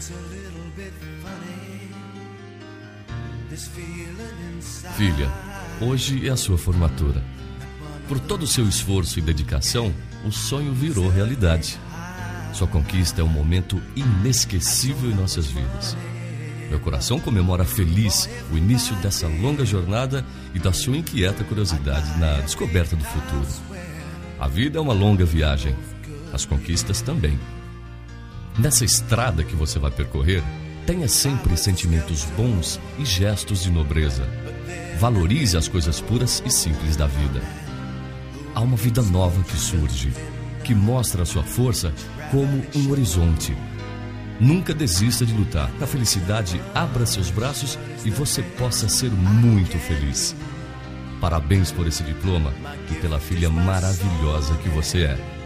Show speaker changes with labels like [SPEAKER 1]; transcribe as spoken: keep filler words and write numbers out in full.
[SPEAKER 1] Filha, hoje é a sua formatura. Por todo o seu esforço e dedicação, o sonho virou realidade. Sua conquista é um momento inesquecível em nossas vidas. Meu coração comemora feliz o início dessa longa jornada e da sua inquieta curiosidade na descoberta do futuro. A vida é uma longa viagem, as conquistas também. Nessa estrada que você vai percorrer, tenha sempre sentimentos bons e gestos de nobreza. Valorize as coisas puras e simples da vida. Há uma vida nova que surge, que mostra a sua força como um horizonte. Nunca desista de lutar. A felicidade abra seus braços e você possa ser muito feliz. Parabéns por esse diploma e pela filha maravilhosa que você é.